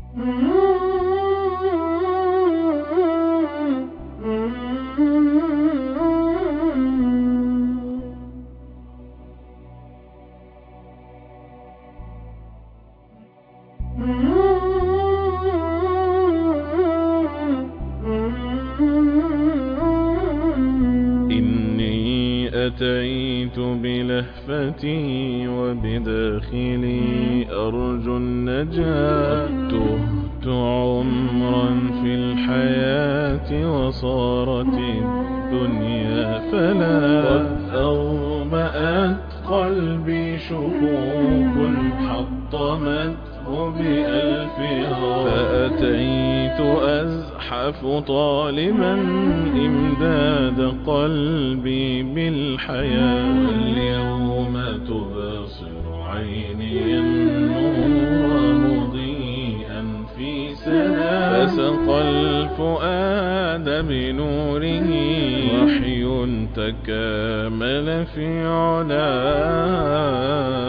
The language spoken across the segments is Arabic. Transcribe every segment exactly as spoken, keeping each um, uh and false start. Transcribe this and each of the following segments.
أتيت بلهفتي وبداخلي أرجو النجاة. تهت عمرا في الحياة وصارت الدنيا فلا. قد أومأت قلبي شكوك حطمته بألفها. فأتيت أزحف طالبا إمداد قلبي بالحياة. اليوم تبصر عيني النور مضيئا في سناء. فسقى الفؤاد بنوره وحي تكامل في علاه.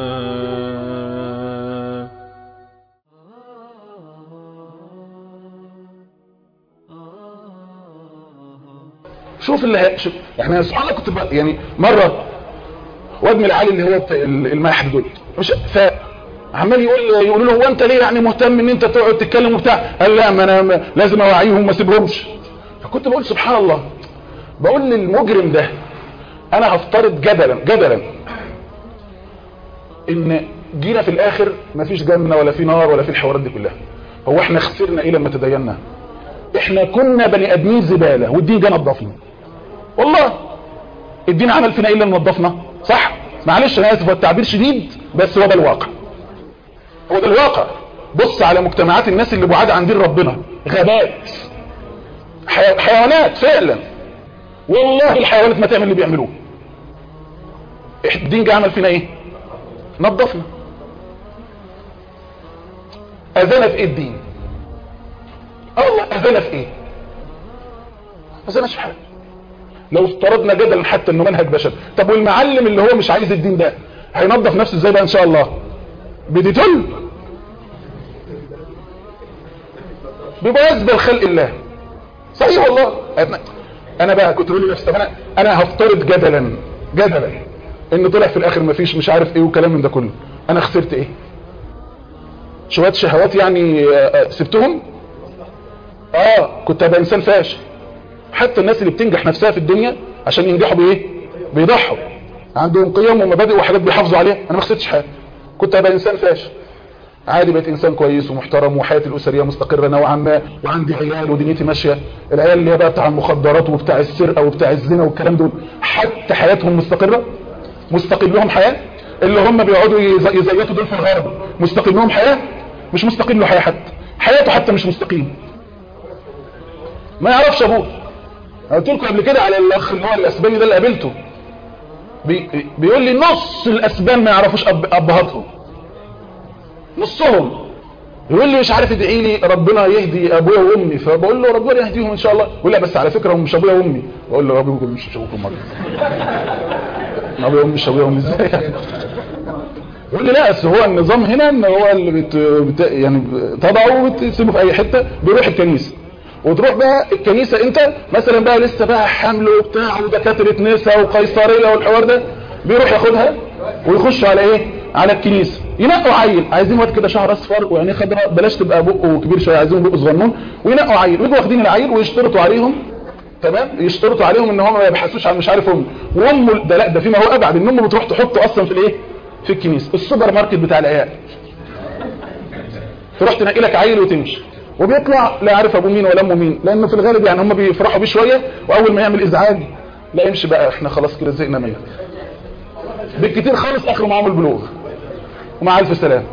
شوف اللي شوف يعني سبحان الله. كنت يعني مره واد العالي اللي هو الماحد دول مش فعمال يقول يقولوا له هو انت ليه يعني مهتم ان انت تقعد تتكلم وبتاع؟ قال لا ما انا لازم اوعيهم ما اسيبهمش. فكنت بقول سبحان الله، بقول للمجرم ده انا هفترض جدلا جدلا ان جينا في الاخر ما فيش جنه ولا في نار ولا في الحوارات دي كلها. هو احنا خسرنا ايه لما تدينا؟ احنا كنا بني ادمين زباله والدين جه نضفنا. والله الدين عمل فينا ايه الا نضفنا؟ صح؟ معلش انا اسف والتعبير شديد بس هو ده الواقع. هو ده الواقع. بص على مجتمعات الناس اللي بعاد عن دين ربنا، غابات، حي... حيوانات فعلا. والله الحيوانات ما تعمل اللي بيعملوه. الدين جه عمل فينا ايه؟ نضفنا. اذانا في ايه الدين؟ اه والله اذانا في ايه؟ اذانا في حاجه. لو افترضنا جدلا حتى انه منهج بشري، طب والمعلم اللي هو مش عايز الدين ده هينظف نفسه ازاي بقى ان شاء الله؟ بديتول بيبقى يزبل خلق الله. صحيح والله. انا بقى كنت بقول لنفسي انا انا هفترض جدلا جدلا ان طلع في الاخر مفيش مش عارف ايه وكلام من ده كله. انا خسرت ايه؟ شويه شهوات يعني سبتهم؟ اه كنت هبقى انسان فاشل. حتى الناس اللي بتنجح نفسها في الدنيا عشان ينجحوا بايه؟ بيضحوا، عندهم قيم ومبادئ وحاجات بيحافظوا عليها. انا ما خسرتش حاجه، كنت هبقى انسان فاشل عادي. بقيت انسان كويس ومحترم وحياتي الاسريه مستقره نوعا ما وعندي عيال ودنيتي ماشيه. العيال اللي هي بقى بتاع المخدرات وبتاع السرقه وبتاع الزنا والكلام دول حتى حياتهم مستقره، مستقل لهم حياه. اللي هم بيقعدوا يزيتوا دول في الغرب مستقل لهم حياه؟ مش مستقل له حياه، حتى حياته حتى مش مستقيم. ما يعرفش ابوه. قلت لكم قبل كده على الاخ اللي هو الاسباني ده اللي قابلته، بي بيقول لي نص الاسبان ما يعرفوش أب ابهاتهم، نصهم. يقول لي مش عارف ادعي لي ربنا يهدي ابويا وامي، فبقول له ربنا يهديهم ان شاء الله. يقول لي بس على فكره هم مش ابويا وامي. بقول له ابويا وامي مش ابوكم مره. ابويا وامي مش ابويا وامي ازاي يعني؟ يقول لي لا بس هو النظام هنا ان هو اللي بت... بت... يعني تضعه وتسيبه في اي حته بيروح الكنيسه. وتروح بقى الكنيسه انت مثلا بقى لسه بقى حمل وبتاع ودكاتره نساء وقيصريه والحوار ده، بيروح ياخدها ويخش على ايه؟ على الكنيسه. ينقوا عيل عايزين واد كده شعر اصفر وعينيه خضراء، بلاش تبقى بقه كبير شويه، عايزين بقه صغنون، وينقوا عيل ويجوا واخدين العيل ويشترطوا عليهم، تمام؟ يشترطوا عليهم ان هم ما يبحثوش عن مش عارف امه وامه. ده لا ده فيما هو ابعد، ان امه بتروح تحطه اصلا في الايه؟ في الكنيسه، السوبر ماركت بتاع العيال. تروح تنقي لك عيل وتمشي، وبيطلع لا عارف ابوه مين ولا امه مين، لانه في الغالب يعني هم بيفرحوا بيه شويه، واول ما يعمل ازعاج لا يمشي بقى، احنا خلاص كده زهقنا منه. بالكتير خالص اخره معاهم البلوغ ومع الف سلام.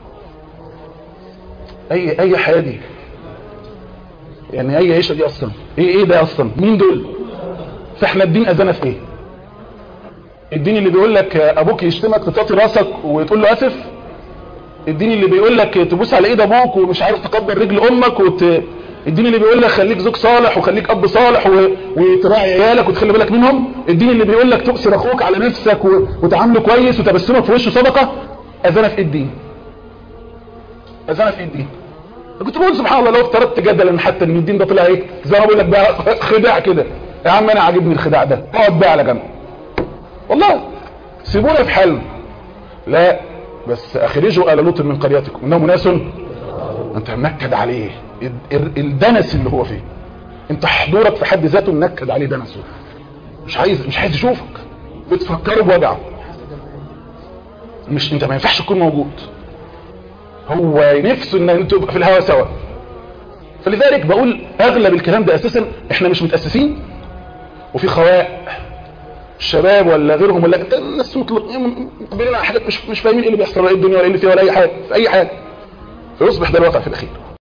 اي اي حياه دي يعني، اي عيشه دي اصلا ايه؟ ايه ده اصلا؟ مين دول؟ فاحنا الدين اذانا في ايه؟ الدين اللي بيقول لك ابوك يشتمك تطاطي راسك وتقول له اسف؟ الدين اللي بيقول لك تبوس على ايد ابوك ومش عارف تقبل رجل امك وت... الدين اللي بيقول لك خليك زوج صالح وخليك اب صالح و... وتراعي عيالك وتخلي بالك منهم؟ الدين اللي بيقول لك تؤثر اخوك على نفسك و... وتعامله كويس وتبسمك في وشه صدقه؟ اذانا في ايه الدين؟ اذانا في ايه الدين؟ كنت بقول سبحان الله لو افترضت جدلا حتى ان الدين ده طلع ايه زي ما بقول لك بقى خداع كده، يا عم انا عاجبني الخداع ده، اقعد بقى على جنب والله، سيبونا في حالنا. لا بس اخرجوا آل لوط من قريتكم انهم ناس انت منكد عليه الدنس اللي هو فيه، انت حضورك في حد ذاته منكد عليه دنسه، مش عايز مش عايز يشوفك، بتفكره بوجعه، مش انت ما ينفعش تكون موجود، هو نفسه ان انتوا تبقى في الهوا سوا. فلذلك بقول اغلب الكلام ده اساسا احنا مش متاسسين، وفي خواء الشباب ولا غيرهم ولا الناس مطلقين مقبلين على حاجات مش مش فاهمين ايه اللي بيحصل ولا ايه الدنيا ولا ايه اللي فيها ولا اي حاجه في اي حاجه، فيصبح ده الواقع في الاخير.